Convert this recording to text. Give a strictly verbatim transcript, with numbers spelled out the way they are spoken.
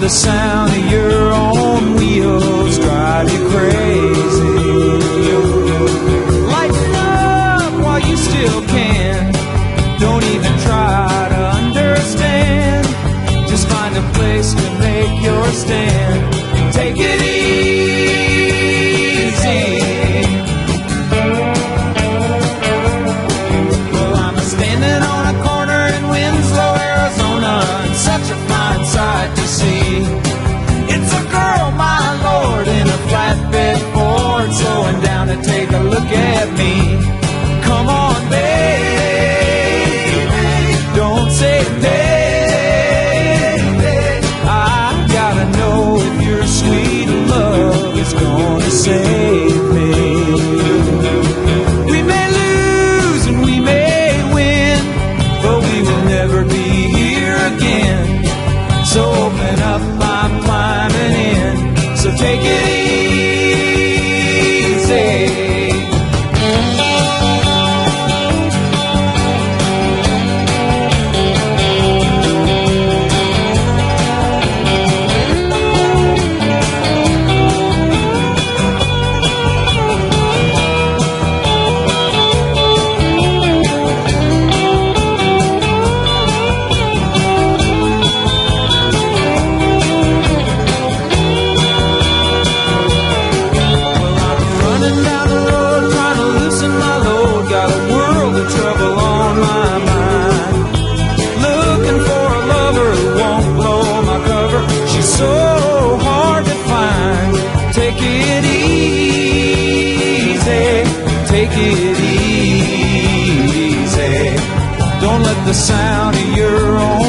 the sound of your own wheels drive you crazy. Lighten up while you still can. Don't even try to understand. Just find a place to make your stand. Take it easy. Well, I'm standing on a corner in Winslow, Arizona, and such a fine sight to see. It's a girl, my lord, in a flatbed Ford, slowing down to take a look at me. Come on, baby, don't say baby. I gotta know if your sweet love is gonna save me. We may lose and we may win, but we will never be here again. So open up, I'm climbing in. So take it easy. Take it easy. Don't let the sound of your own